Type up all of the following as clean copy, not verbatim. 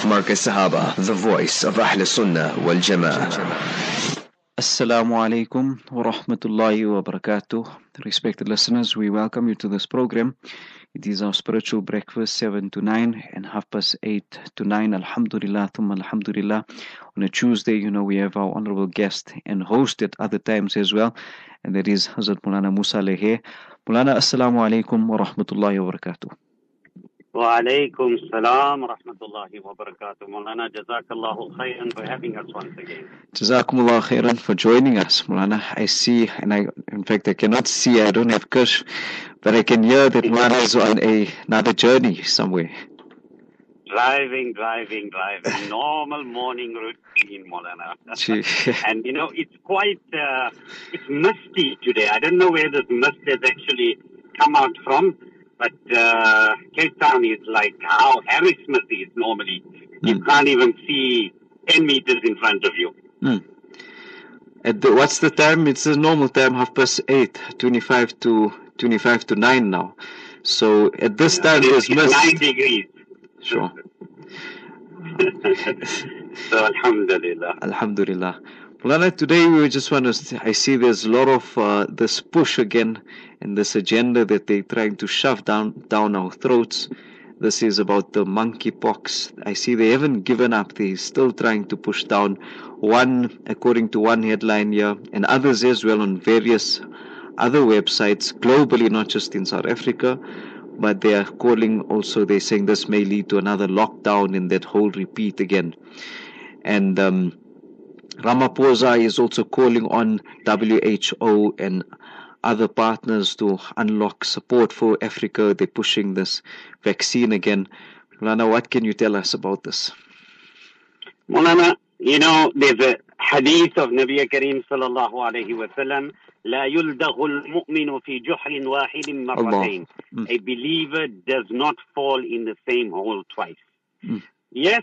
Marcus Sahaba, the voice of Ahl Sunnah wal Jama'ah. Assalamu alaikum wa rahmatullahi wa barakatuh. Respected listeners, we welcome you to this program. It is our spiritual breakfast, 7 to 9 and 8:30 to 9. Alhamdulillah, thumma alhamdulillah. On a Tuesday, we have our honorable guest and host at other times as well. And that is Hazrat Mulana Musa Lehe. Mulana, assalamu alaikum wa rahmatullahi wa barakatuh. Wa alaikum salam wa rahmatullahi wa barakatuh. Mulana, jazakallahu khairan for having us once again. Jazakumullah khairan for joining us, Mulana. I see, and in fact, I cannot see, I don't have kush, but I can hear that Mulana is on another journey somewhere. Driving. Normal morning routine, Mulana. And it's quite, it's misty today. I don't know where this mist has actually come out from. But Cape Town is like how Harrismith is normally. You can't even see 10 meters in front of you. What's the time? It's the normal time, 8:30, 25 to 9 now. So at this time there's mist. 9 degrees. Sure. So Alhamdulillah. Alhamdulillah. Mulana, today we just want to, I see there's a lot of this push again and this agenda that they're trying to shove down our throats. This is about the monkeypox. I see they haven't given up. They're still trying to push down one, according to one headline here, and others as well on various other websites globally, not just in South Africa, but they are calling also, they're saying this may lead to another lockdown and that whole repeat again. And Ramaphosa is also calling on WHO and other partners to unlock support for Africa. They're pushing this vaccine again. Mulana, what can you tell us about this? Mulana, there's a hadith of Nabi Kareem sallallahu alayhi wa sallam, لا يلدغ المؤمن في جحر واحد مرتين. A believer does not fall in the same hole twice. Yes,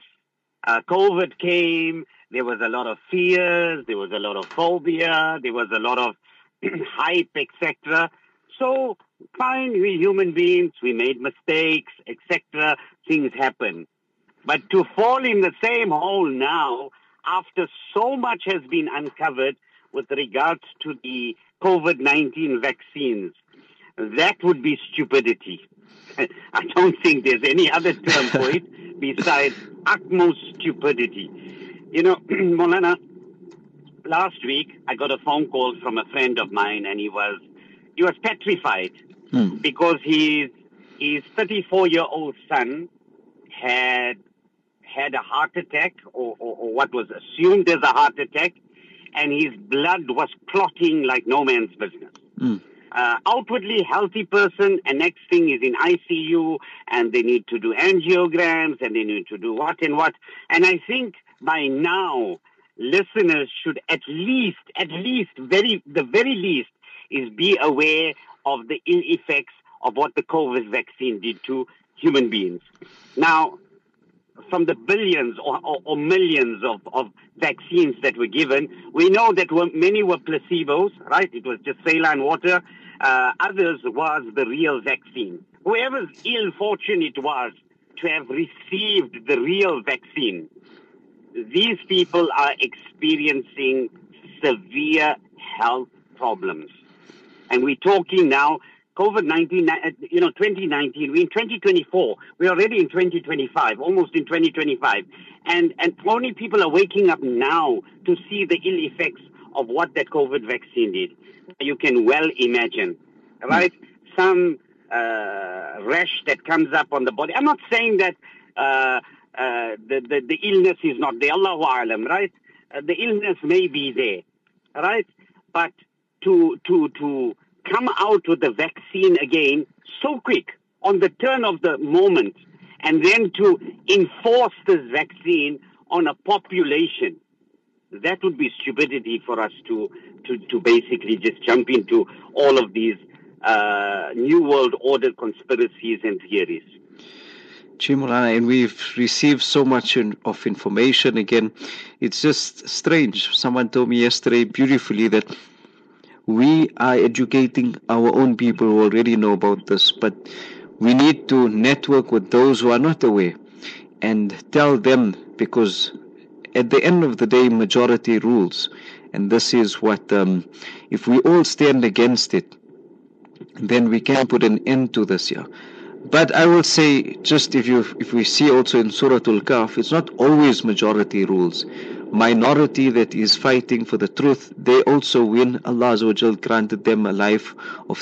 COVID came. There was a lot of fears, there was a lot of phobia, there was a lot of hype, etc. So, fine, we human beings, we made mistakes, etc. Things happen. But to fall in the same hole now, after so much has been uncovered with regards to the COVID-19 vaccines, that would be stupidity. I don't think there's any other term for it besides utmost stupidity. Molana, last week I got a phone call from a friend of mine, and he was petrified because his 34-year-old son had a heart attack, or what was assumed as a heart attack, and his blood was clotting like no man's business. Outwardly healthy person, and next thing is in ICU, and they need to do angiograms, and they need to do what and what. And I think by now, listeners should at least, the very least, is be aware of the ill effects of what the COVID vaccine did to human beings. Now, from the billions or millions of vaccines that were given, we know that many were placebos, right? It was just saline water. Others was the real vaccine. Whoever's ill fortune it was to have received the real vaccine, these people are experiencing severe health problems. And we're talking now, COVID-19, 2019, we're in 2024. We're already in 2025, almost in 2025. And only people are waking up now to see the ill effects of what that COVID vaccine did. You can well imagine, right? Some rash that comes up on the body. I'm not saying that the illness is not there, Allahu A'lam, right? The illness may be there, right? But to come out with the vaccine again so quick on the turn of the moment, and then to enforce this vaccine on a population, that would be stupidity for us to basically just jump into all of these New World Order conspiracies and theories. Mulana, and we've received so much of information again. It's just strange. Someone told me yesterday beautifully that we are educating our own people who already know about this, but we need to network with those who are not aware. and tell them, because at the end of the day, majority rules. And this is what, if we all stand against it, then we can put an end to this year. But I will say, just if we see also in Surah Al-Kahf, it's not always majority rules. Minority that is fighting for the truth, they also win. Allah Azza wa Jal granted them a life of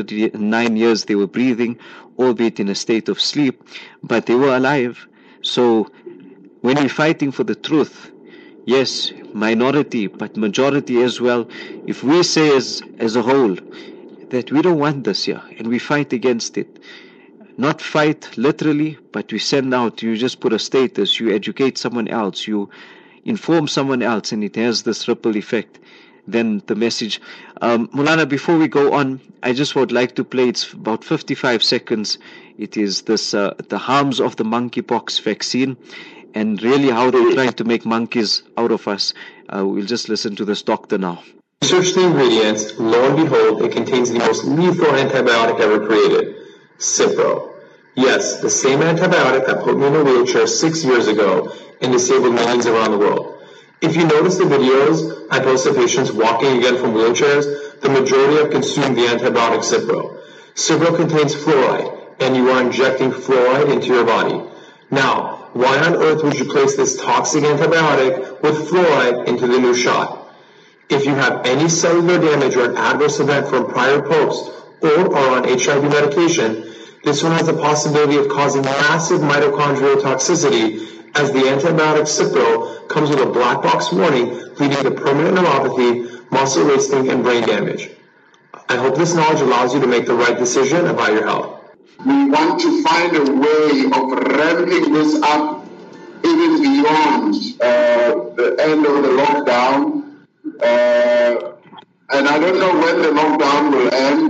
309 years. They were breathing, albeit in a state of sleep, but they were alive. So when we're fighting for the truth, yes, minority, but majority as well. If we say as a whole that we don't want this here and we fight against it, not fight literally, but we send out, you just put a status, you educate someone else, you inform someone else, and it has this ripple effect, then the message. Mulana, before we go on, I just would like to play, it's about 55 seconds. It is this the harms of the monkeypox vaccine, and really how they're trying to make monkeys out of us. We'll just listen to this doctor now. Research the ingredients, lo and behold, it contains the most lethal antibiotic ever created, Cipro. Yes, the same antibiotic that put me in a wheelchair 6 years ago and disabled millions around the world. If you notice the videos I post of patients walking again from wheelchairs, the majority have consumed the antibiotic Cipro. Cipro contains fluoride, and you are injecting fluoride into your body. Now, why on earth would you place this toxic antibiotic with fluoride into the new shot? If you have any cellular damage or an adverse event from prior post or are on HIV medication, this one has the possibility of causing massive mitochondrial toxicity, as the antibiotic Cipro comes with a black box warning leading to permanent neuropathy, muscle wasting, and brain damage. I hope this knowledge allows you to make the right decision about your health. We want to find a way of ramping this up even beyond the end of the lockdown. And I don't know when the lockdown will end.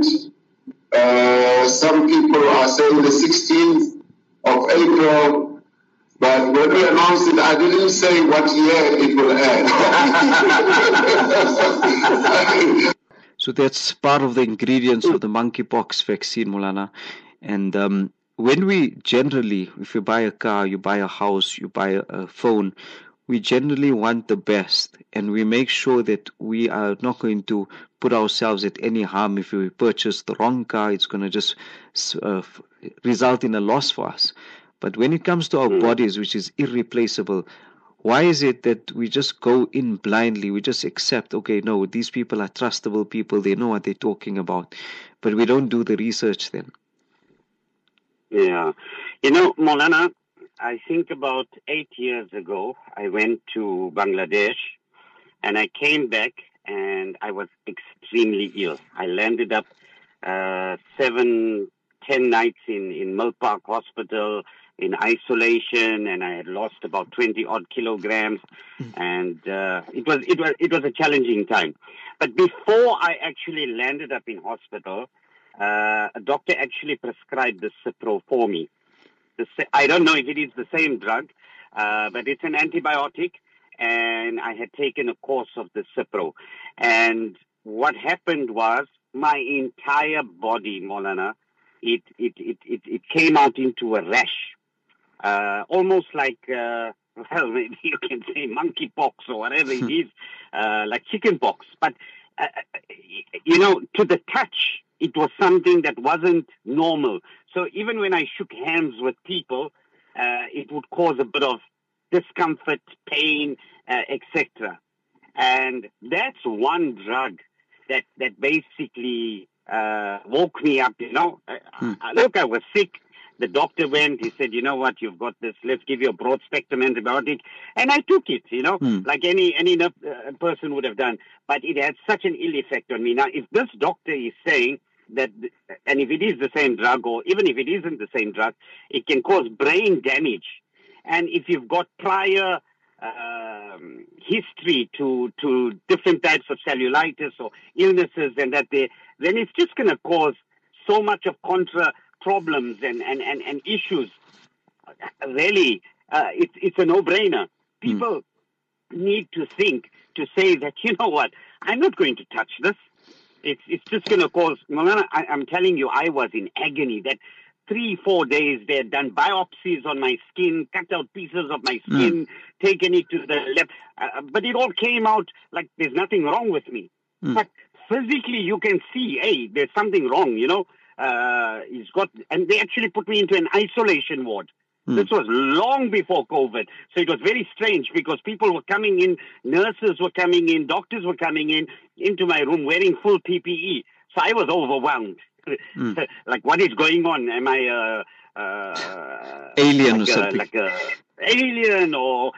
Some people are saying the 16th of April, but when we announced it, I didn't say what year it will end. So that's part of the ingredients of the monkeypox vaccine, Mulana. And when we generally, if you buy a car, you buy a house, you buy a phone, we generally want the best, and we make sure that we are not going to put ourselves at any harm. If we purchase the wrong car, it's going to just result in a loss for us. But when it comes to our bodies, which is irreplaceable, why is it that we just go in blindly? We just accept, okay, no, these people are trustable people, they know what they're talking about, but we don't do the research then. Yeah. You know, Maulana, I think about 8 years ago, I went to Bangladesh and I came back and I was extremely ill. I landed up 7-10 nights in Mill Park Hospital in isolation, and I had lost about 20 odd kilograms, and it was a challenging time. But before I actually landed up in hospital, a doctor actually prescribed the Cipro for me. I don't know if it is the same drug, but it's an antibiotic, and I had taken a course of the Cipro. And what happened was my entire body, Maulana, it came out into a rash, almost like, well, maybe you can say monkeypox or whatever it is, like chickenpox. But, you know, to the touch, it was something that wasn't normal. So even when I shook hands with people, it would cause a bit of discomfort, pain, etc. And that's one drug that basically woke me up, you know. Look, I was sick. The doctor went, he said, you know what, you've got this, let's give you a broad spectrum antibiotic. And I took it, you know, like any person would have done. But it had such an ill effect on me. Now, if this doctor is saying that, and if it is the same drug, or even if it isn't the same drug, it can cause brain damage. And if you've got prior history to different types of cellulitis or illnesses, and that then it's just going to cause so much of contra problems and issues. Really, it's a no-brainer. People need to think to say that, you know what, I'm not going to touch this. It's just going to cause, Maulana, I'm telling you, I was in agony that 3-4 days. They had done biopsies on my skin, cut out pieces of my skin, taken it to the lab. But it all came out like there's nothing wrong with me. But physically, you can see, hey, there's something wrong, you know. And they actually put me into an isolation ward. This was long before COVID. So it was very strange because people were coming in, nurses were coming in, doctors were coming in, into my room wearing full PPE. So I was overwhelmed. Like, what is going on? Am I alien or something? Like a alien, or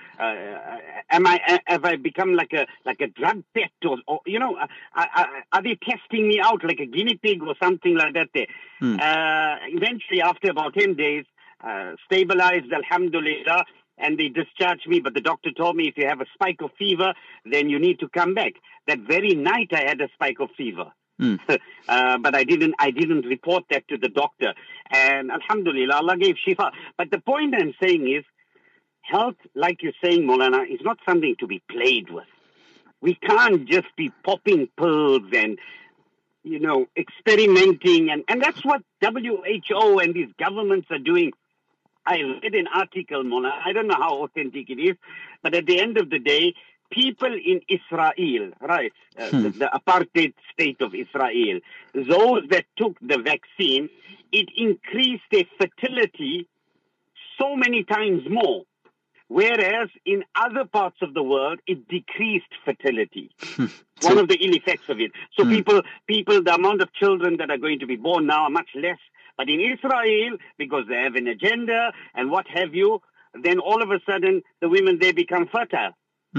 have I become like a drug pet, or you know, are they testing me out like a guinea pig or something like that? There. Eventually, after about 10 days, stabilized, alhamdulillah, and they discharged me. But the doctor told me if you have a spike of fever, then you need to come back. That very night, I had a spike of fever. But I didn't report that to the doctor. And alhamdulillah, Allah gave shifa. But the point I'm saying is, health, like you're saying, Maulana, is not something to be played with. We can't just be popping pills and, you know, experimenting. And that's what WHO and these governments are doing. I read an article, Maulana, I don't know how authentic it is, but at the end of the day, people in Israel, right, the apartheid state of Israel, those that took the vaccine, it increased their fertility so many times more. Whereas in other parts of the world, it decreased fertility. One of the ill effects of it. So people, the amount of children that are going to be born now are much less. But in Israel, because they have an agenda and what have you, then all of a sudden the women, they become fertile.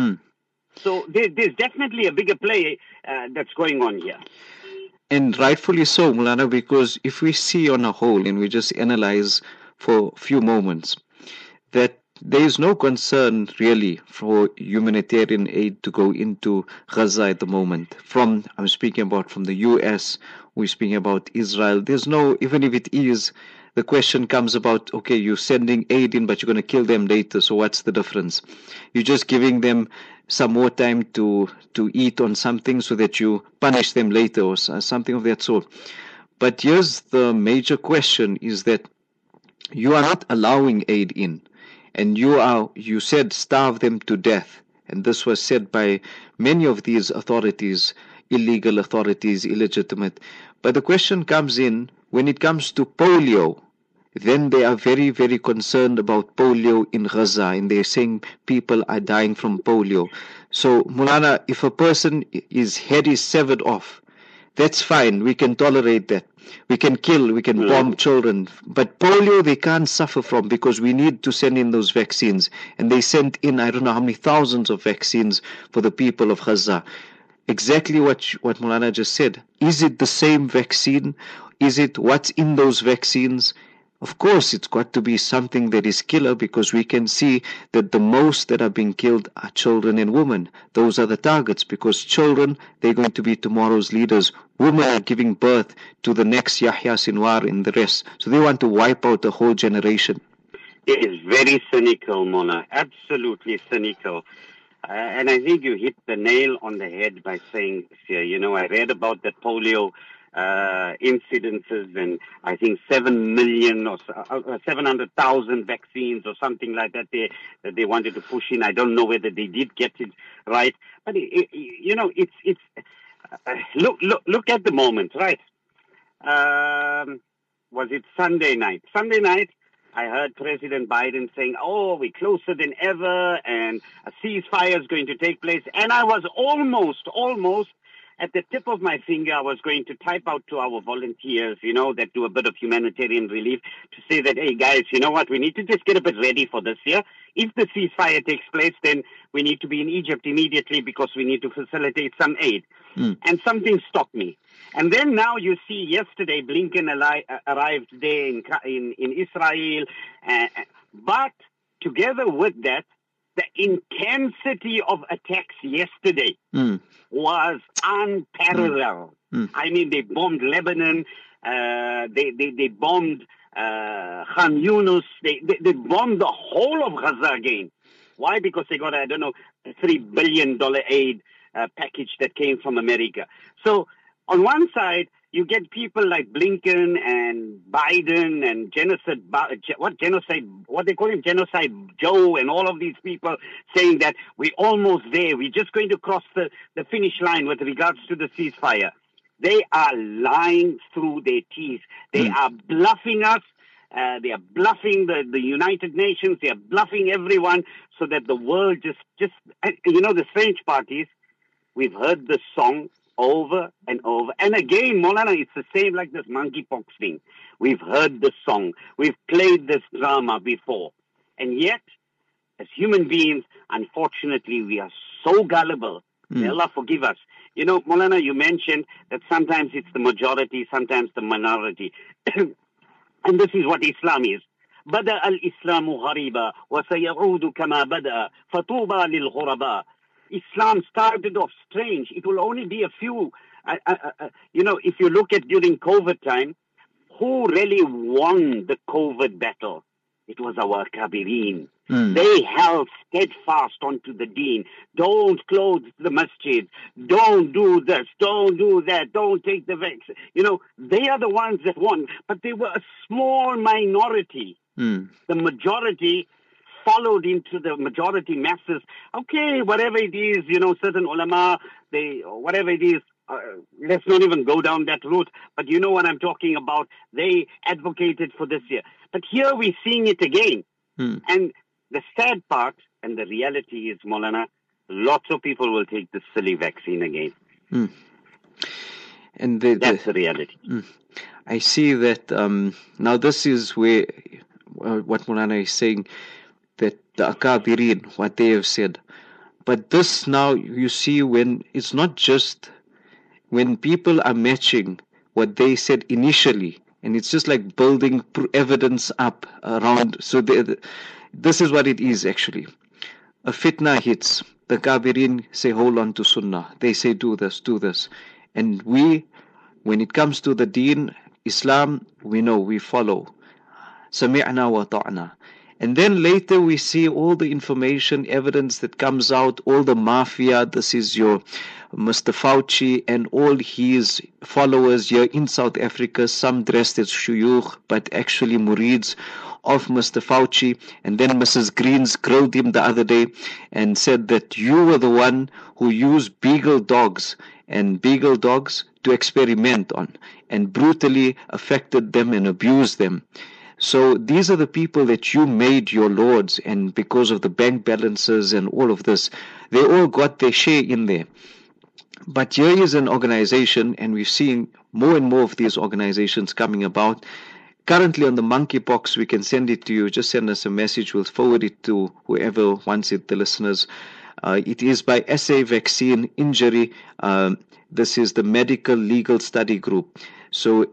So there's definitely a bigger play that's going on here. And rightfully so, Maulana, because if we see on a whole and we just analyze for a few moments that there is no concern really for humanitarian aid to go into Gaza at the moment. I'm speaking about from the US, we're speaking about Israel. There's no, even if it is, the question comes about, okay, you're sending aid in, but you're going to kill them later, so what's the difference? You're just giving them some more time to eat on something so that you punish them later or something of that sort. But here's the major question is that you are not allowing aid in. And you said starve them to death. And this was said by many of these authorities, illegal authorities, illegitimate. But the question comes in, when it comes to polio, then they are very, very concerned about polio in Gaza. And they're saying people are dying from polio. So, Maulana, if a person, his head is severed off, that's fine. We can tolerate that. We can kill, we can bomb children. But polio, they can't suffer from because we need to send in those vaccines. And they sent in, I don't know how many thousands of vaccines for the people of Gaza. Exactly what Maulana just said. Is it the same vaccine? Is it what's in those vaccines? Of course, it's got to be something that is killer because we can see that the most that are being killed are children and women. Those are the targets because children, they're going to be tomorrow's leaders. Women are giving birth to the next Yahya Sinwar and the rest. So they want to wipe out the whole generation. It is very cynical, Mona. Absolutely cynical. And I think you hit the nail on the head by saying, you know, I read about the polio incidences, and I think 7 million or 700,000 vaccines or something like that they wanted to push in. I don't know whether they did get it right, but you know, it's look at the moment, right? Was it Sunday night? Sunday night, I heard President Biden saying, "Oh, we're closer than ever, and a ceasefire is going to take place." And I was almost at the tip of my finger, I was going to type out to our volunteers, you know, that do a bit of humanitarian relief to say that, hey, guys, you know what, we need to just get a bit ready for this year. If the ceasefire takes place, then we need to be in Egypt immediately because we need to facilitate some aid. And something stopped me. And then now you see yesterday Blinken arrived there in Israel. But together with that, the intensity of attacks yesterday was unparalleled. I mean, they bombed Lebanon, they bombed Khan Yunus, they bombed the whole of Gaza again. Why? Because they got, I don't know, a $3 billion aid package that came from America. So on one side, you get people like Blinken and Biden and what they call him, Genocide Joe, and all of these people saying that we're almost there. We're just going to cross the finish line with regards to the ceasefire. They are lying through their teeth. They are bluffing us. They are bluffing the United Nations. They are bluffing everyone so that the world just, the strange part is we've heard this song over and over. And again, Maulana, it's the same like this monkeypox thing. We've heard this song. We've played this drama before. And yet, as human beings, unfortunately, we are so gullible. May Allah forgive us. You know, Maulana, you mentioned that sometimes it's the majority, sometimes the minority. And this is what Islam is. بدأ الإسلام غريبا وسيعود كما بدأ فطوبى للغرباء. Islam started off strange. It will only be a few. If you look at during COVID time, who really won the COVID battle? It was our Kabirin. They held steadfast onto the deen. Don't close the masjid. Don't do this. Don't do that. Don't take the vaccine. They are the ones that won. But they were a small minority. The majority followed into the majority masses. Okay, whatever it is, certain ulama, whatever it is, let's not even go down that route. But you know what I'm talking about. They advocated for this year. But here we're seeing it again. And the sad part and the reality is, Maulana, lots of people will take this silly vaccine again. And that's the reality. I see that now this is where what Maulana is saying, that the Akabirin, what they have said. But this now you see when it's not just when people are matching what they said initially, and it's just like building evidence up around. So this is what it is actually. A fitna hits. The Kabirin say hold on to Sunnah. They say do this. And we, when it comes to the deen, Islam, we know, we follow. Sami'na wa ta'na. And then later we see all the information, evidence that comes out, all the mafia. This is your Mr. Fauci and all his followers here in South Africa, some dressed as shuyukh, but actually murids of Mr. Fauci. And then Mrs. Greens grilled him the other day and said that you were the one who used beagle dogs to experiment on and brutally affected them and abused them. So these are the people that you made your lords, and because of the bank balances and all of this, they all got their share in there. But here is an organization, and we're seeing more and more of these organizations coming about. Currently on the monkeypox, we can send it to you. Just send us a message. We'll forward it to whoever wants it, the listeners. It is by SA Vaccine Injury. This is the Medical Legal Study Group. So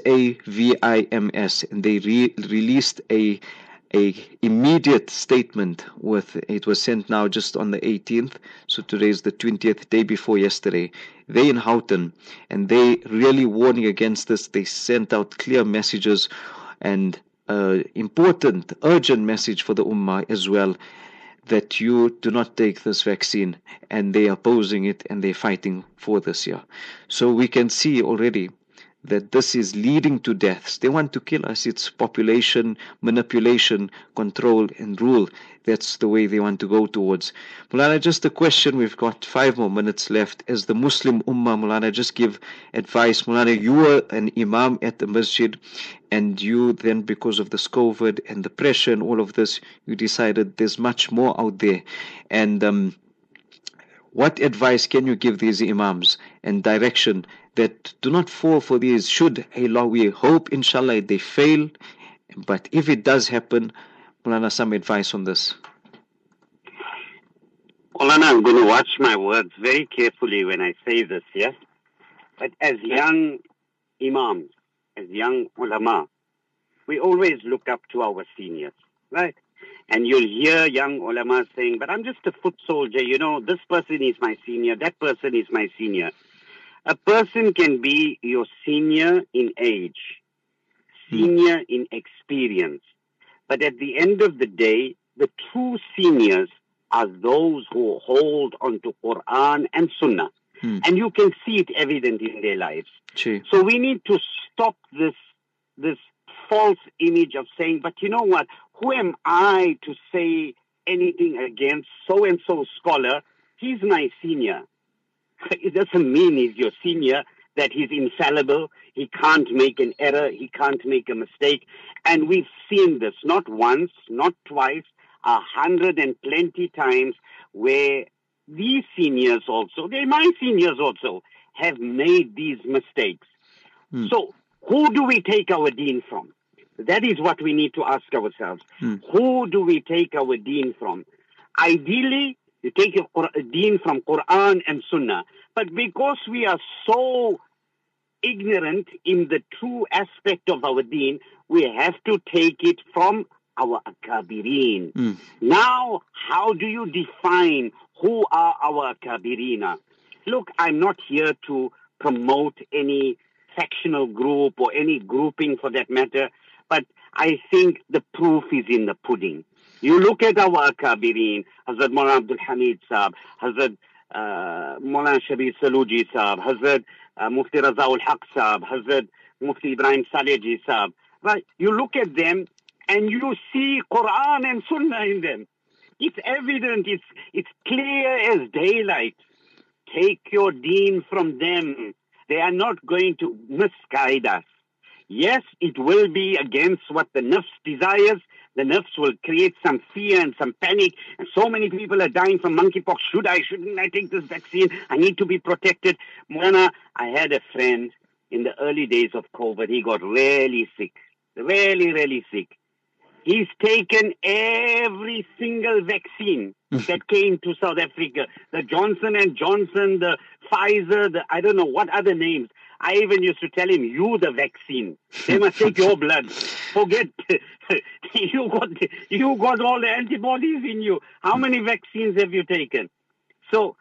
SAVIMS, and they released a immediate statement it was sent now just on the 18th. So today is the 20th, day before yesterday. They in Houghton, and they really warning against this. They sent out clear messages and important, urgent message for the Ummah as well, that you do not take this vaccine, and they are opposing it and they're fighting for this year. So we can see already that this is leading to deaths. They want to kill us. It's population manipulation, control and rule. That's the way they want to go towards. Maulana, just a question. We've got 5 more minutes left. As the Muslim Ummah, Maulana, just give advice. Maulana, you were an imam at the masjid, and you then, because of this COVID and the pressure and all of this, you decided there's much more out there. And what advice can you give these imams and direction that do not fall for these? Should Allah, we hope inshallah they fail, but if it does happen, Maulana, some advice on this. Maulana, I'm going to watch my words very carefully when I say this, yes? But as young imams, as young ulama, we always look up to our seniors, right? And you'll hear young ulama saying, but I'm just a foot soldier, this person is my senior, that person is my senior. A person can be your senior in age, senior in experience. But at the end of the day, the true seniors are those who hold onto Quran and Sunnah. And you can see it evident in their lives. True. So we need to stop this false image of saying, but you know what, who am I to say anything against so-and-so scholar? He's my senior. It doesn't mean he's your senior that he's infallible. He can't make an error. He can't make a mistake. And we've seen this not once, not twice, 120 times, where these seniors also, they're my seniors also, have made these mistakes. So who do we take our deen from? That is what we need to ask ourselves. Who do we take our deen from? Ideally, you take a deen from Quran and Sunnah. But because we are so ignorant in the true aspect of our deen, we have to take it from our akabirin. Now, how do you define who are our akabirina? Look, I'm not here to promote any factional group or any grouping for that matter, but I think the proof is in the pudding. You look at our akabirin, Hazrat Maulana Abdul Hamid Saab, Hazrat Maulana Shabir Saluji Saab, Hazrat Mufti Razaul Haq Saab, Hazrat Mufti Ibrahim Saleji Saab. Right? You look at them and you see Quran and Sunnah in them. It's evident, it's clear as daylight. Take your deen from them. They are not going to misguide us. Yes, it will be against what the nafs desires. The nafs will create some fear and some panic. And so many people are dying from monkeypox. Shouldn't I take this vaccine? I need to be protected. Mona, I had a friend in the early days of COVID. He got really sick. Really, really sick. He's taken every single vaccine that came to South Africa. The Johnson & Johnson, the Pfizer, I don't know what other names. I even used to tell him, you the vaccine. They must take your blood. Forget, you got all the antibodies in you. How many vaccines have you taken? So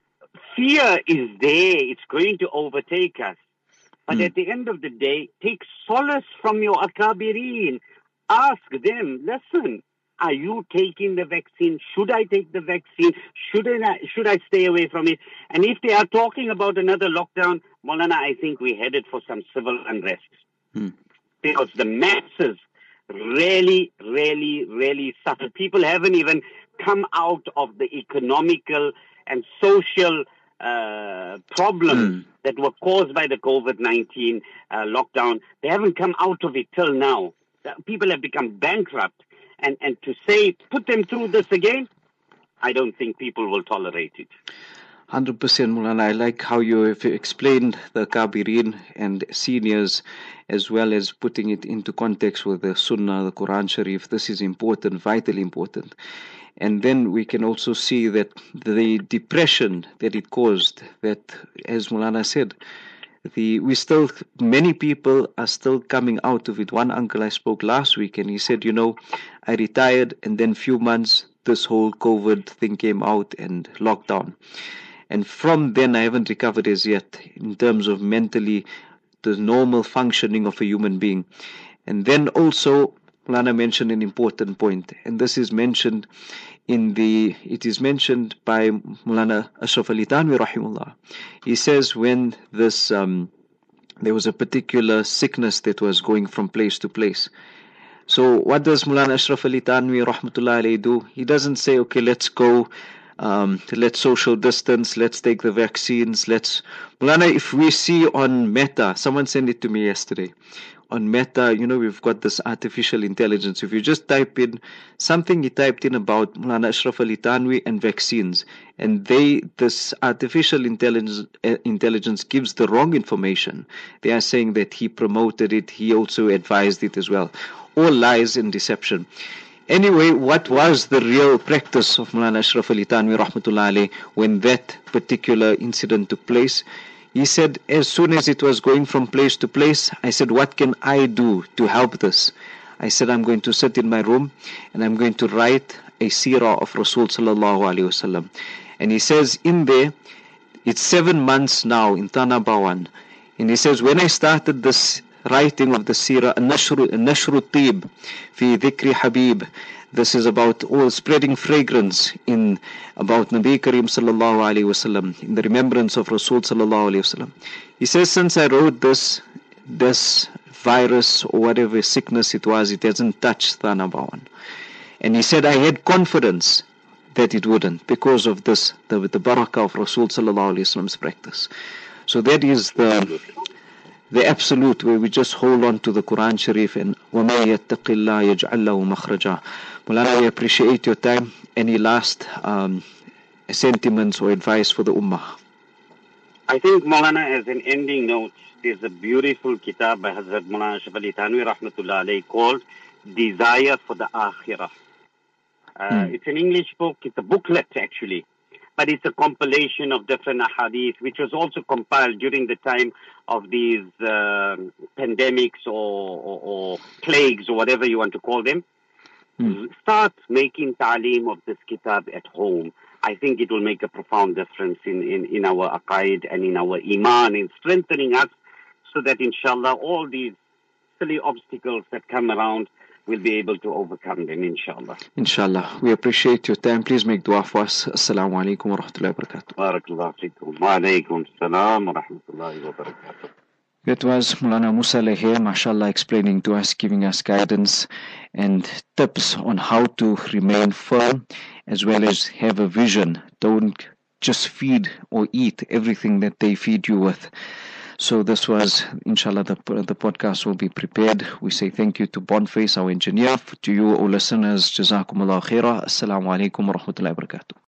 fear is there. It's going to overtake us. But at the end of the day, take solace from your akabirin. Ask them, listen, are you taking the vaccine? Should I take the vaccine? Should I stay away from it? And if they are talking about another lockdown, Maulana, I think we're headed for some civil unrest. Because the masses really, really, really suffer. People haven't even come out of the economical and social problems that were caused by the COVID-19 lockdown. They haven't come out of it till now. People have become bankrupt. And to say, put them through this again, I don't think people will tolerate it. 100%, Mulana. I like how you have explained the Kabirin and seniors, as well as putting it into context with the Sunnah, the Quran Sharif. This is important, vitally important. And then we can also see that the depression that it caused, that, as Mulana said, many people are still coming out of it. One uncle I spoke last week, and he said, I retired, and then few months, this whole COVID thing came out and lockdown. And from then, I haven't recovered as yet in terms of mentally the normal functioning of a human being. And then also, Mulana mentioned an important point, and this is mentioned it is mentioned by Mulana Ashraf Ali Thanwi rahimullah. He says when this there was a particular sickness that was going from place to place. So what does Mulana Ashraf Ali Thanwi rahmatullah alayhi do? He doesn't say, okay, let's go, let's social distance, let's take the vaccines, Mulana, if we see on Meta, someone sent it to me yesterday, on Meta, we've got this artificial intelligence. If you just type in something, he typed in about Mulana Ashraf Ali Thanwi and vaccines, and this artificial intelligence gives the wrong information. They are saying that he promoted it, he also advised it as well. All lies and deception. Anyway, what was the real practice of Mulana Ashraf Ali Thanwi rahmatullah alayhi when that particular incident took place? He said, as soon as it was going from place to place, I said, what can I do to help this? I said, I'm going to sit in my room and I'm going to write a seerah of Rasul sallallahu alaihi wasallam. And he says in there, it's 7 months now in Tana Bawan. And he says, when I started this writing of the seerah, Nashru Tib fi Dhikri Habib, This is about all spreading fragrance in about Nabi Kareem sallallahu alaihi wasallam, in the remembrance of Rasul sallallahu alaihi wasallam. He says, since I wrote this virus or whatever sickness it was, it hasn't touched Thana Bhawan. And he said, I had confidence that it wouldn't, because of this, the barakah of Rasul sallallahu alaihi wasallam's practice. So that is the absolute, where we just hold on to the Quran Sharif and وَمَن يَتَّقِ اللَّهَ يَجْعَلْ لَهُ مَخْرَجًا. Mulana, we appreciate your time. Any last sentiments or advice for the Ummah? I think, Maulana, as an ending note, there's a beautiful kitab by Hazrat Maulana Ashraf Ali Thanwi Rahmatullah Alayhi called Desire for the Akhirah. It's an English book. It's a booklet, actually. But it's a compilation of different ahadith, which was also compiled during the time of these pandemics or plagues or whatever you want to call them. Start making ta'aleem of this kitab at home. I think it will make a profound difference in our aqaid and in our iman, in strengthening us, so that inshallah all these silly obstacles that come around will be able to overcome them, inshallah. Inshallah. We appreciate your time. Please make dua for us. Assalamu alaikum wa rahmatullahi wa barakatuh. Barakallahu feekum. Wa alaikum salam wa rahmatullahi wa barakatuh. That was Mulana Musa Lahir, mashallah, explaining to us, giving us guidance and tips on how to remain firm, as well as have a vision. Don't just feed or eat everything that they feed you with. So this was, inshallah, the podcast will be prepared. We say thank you to Boniface, our engineer. To you, all listeners, Jazakumullah khairah. Assalamu alaikum wa rahmatullahi wa barakatuh.